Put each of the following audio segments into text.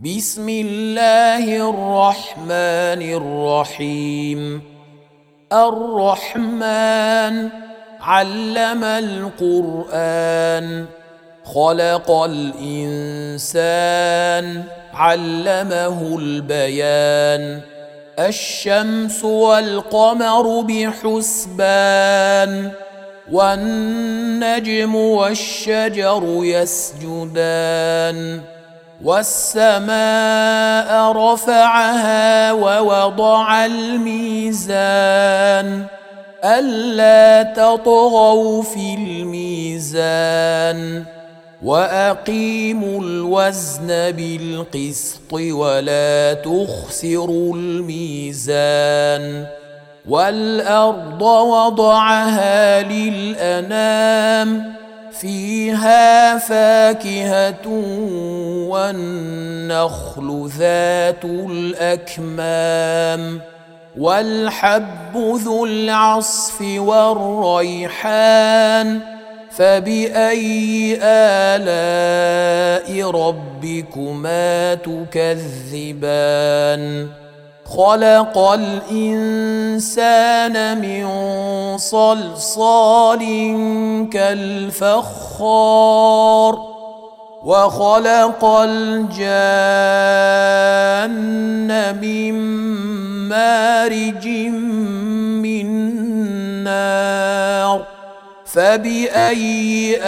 بسم الله الرحمن الرحيم. الرحمن علم القرآن، خلق الإنسان، علمه البيان. الشمس والقمر بحسبان، والنجم والشجر يسجدان. والسماء رفعها ووضع الميزان، ألا تطغوا في الميزان. وأقيموا الوزن بالقسط ولا تخسروا الميزان. والأرض وضعها للأنام، فيها فاكهة والنخل ذات الأكمام، والحب ذو العصف والريحان. فبأي آلاء ربكما تكذبان؟ خلق الإنسان من صلصال كالفخار، وخلق الجان من مارج من نار. فبأي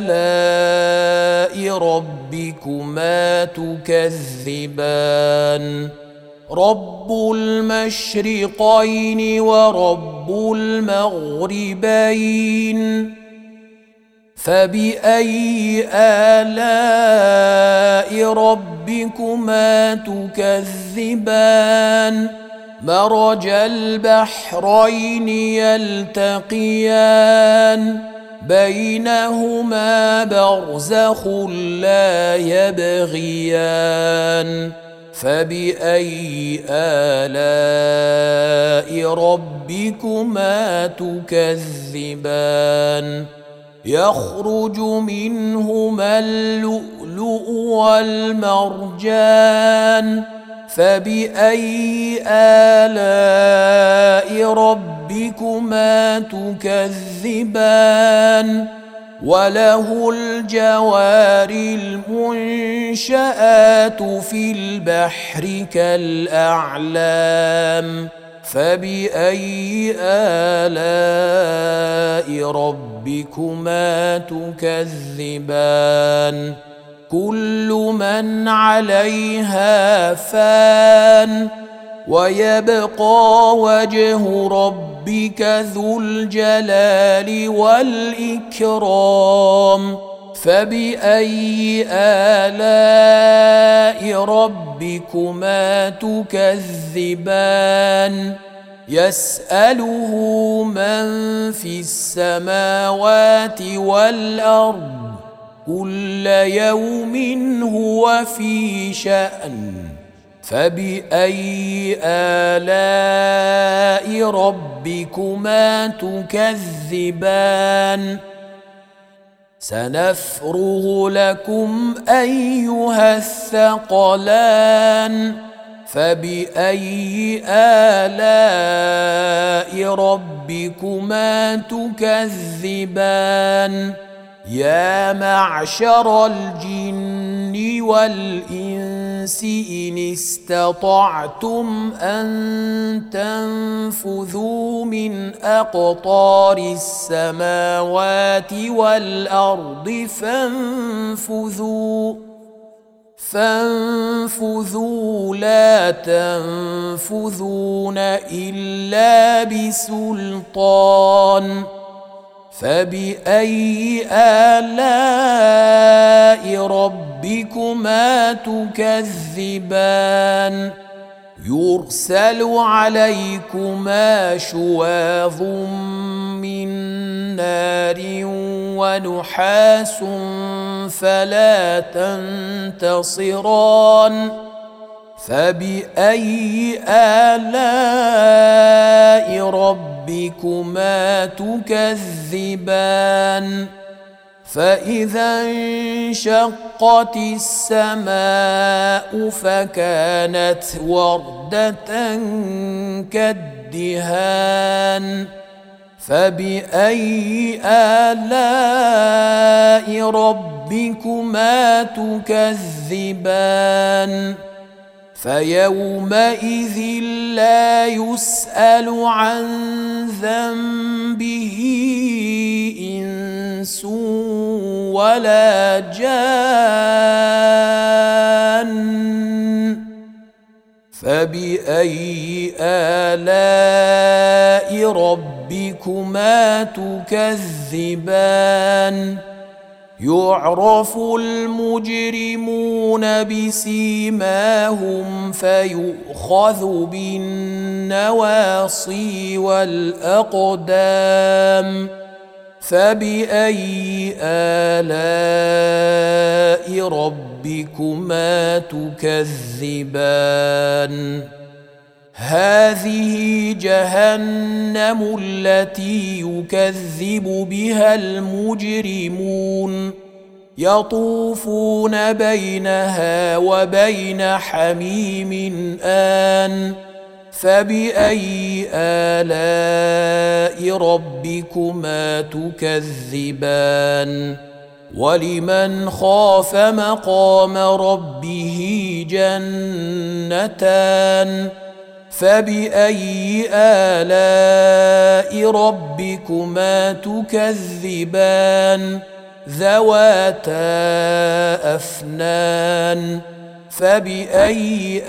آلاء ربكما تكذبان؟ رب المشرقين ورب المغربين. فبأي آلاء ربكما تكذبان؟ مرج البحرين يلتقيان، بينهما برزخ لا يبغيان. فبأي آلاء ربكما تكذبان؟ يخرج منهما اللؤلؤ والمرجان. فبأي آلاء ربكما تكذبان؟ وله الجوار المنشآت في البحر كالأعلام. فبأي آلاء ربكما تكذبان؟ كل من عليها فان، ويبقى وجه ربك ذو الجلال والإكرام. فبأي آلاء ربكما تكذبان؟ يسأله من في السماوات والأرض، كل يوم هو في شأن. فبأي آلاء ربكما تكذبان؟ سنفرغ لكم أيها الثقلان. فبأي آلاء ربكما تكذبان؟ يا معشر الجن والإنس إن استطعتم أن تنفذوا من أقطار السماوات والأرض فانفذوا لا تنفذون إلا بسلطان. فبأي آلاء ربكما تكذبان؟ يرسل عليكما شواظ من نار ونحاس فلا تنتصران. فبأي آلاء ربكما تكذبان؟ فإذا انشقت السماء فكانت وردة كالدهان فبأي آلاء ربكما تكذبان فيومئذ لا يسأل عن ذنبه إنس ولا جان فبأي آلاء ربكما تكذبان يعرف المجرمون بسيماهم فيؤخذ بالنواصي والأقدام فبأي آلاء ربكما تكذبان هذه جهنم التي يكذب بها المجرمون يطوفون بينها وبين حميم آن فبأي آلاء ربكما تكذبان ولمن خاف مقام ربه جنتان فبأي آلاء ربكما تكذبان ذواتا أفنان فبأي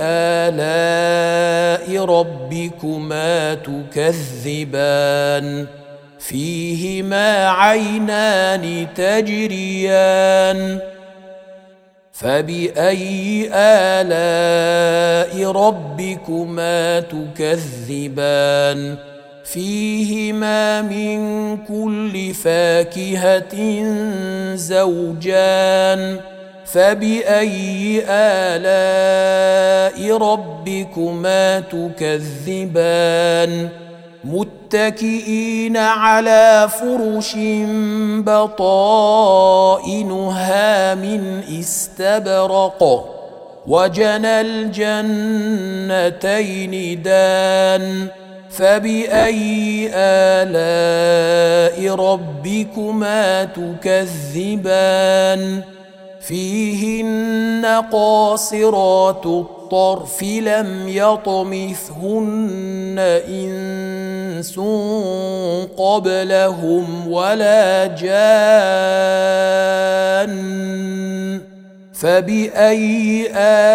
آلاء ربكما تكذبان فيهما عينان تجريان فبأي آلاء ربكما تكذبان فيهما من كل فاكهة زوجان فبأي آلاء ربكما تكذبان متكئين على فرش بطائنها من استبرق وجنى الجنتين دان فبأي آلاء ربكما تكذبان فيهن قاصرات الطرف لم يطمثهن إنس قبلهم ولا جان فبأي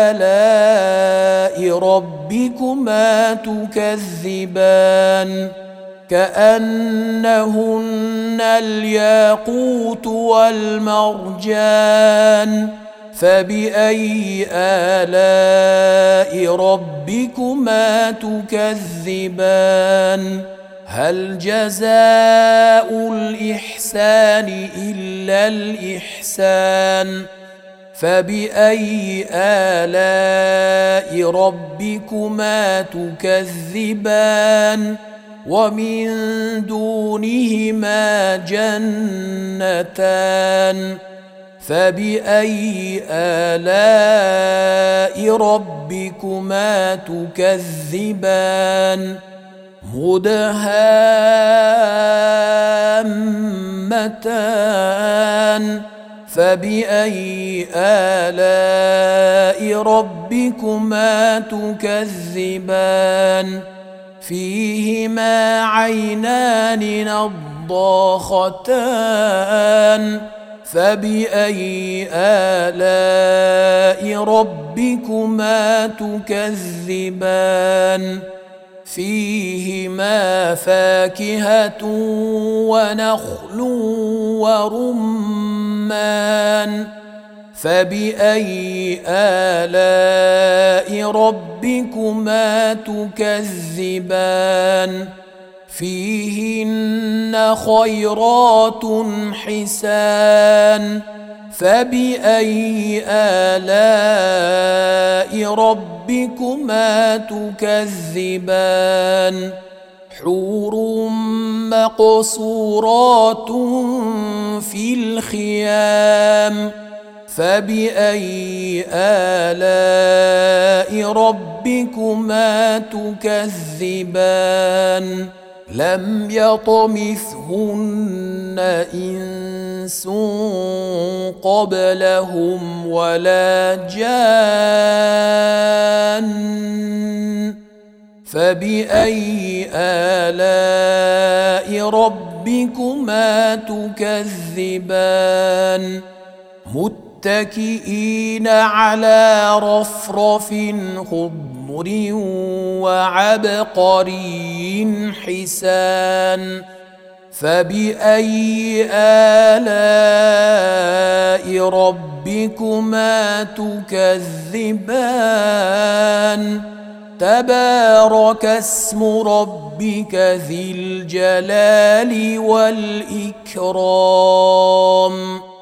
آلاء ربكما تكذبان كأنهن الياقوت والمرجان فبأي آلاء ربكما تكذبان هل جزاء الإحسان إلا الإحسان فبأي آلاء ربكما تكذبان ومن دونهما جنتان فبأي آلاء ربكما تكذبان مدهامتان فبأي آلاء ربكما تكذبان فيهما عينان نضاختان فبأي آلاء ربكما تكذبان فيهما فاكهة ونخل ورمان فبأي آلاء ربكما تكذبان فيهن خيرات حسان فبأي آلاء ربكما تكذبان حور مقصورات في الخيام فبأي آلاء ربكما تكذبان لم يطمثهن إنس قبلهم ولا جان فبأي آلاء ربكما تكذبان متكئين على رفرف خضر وعبقري حسان فبأي آلاء ربكما تكذبان تبارك اسم ربك ذي الجلال والإكرام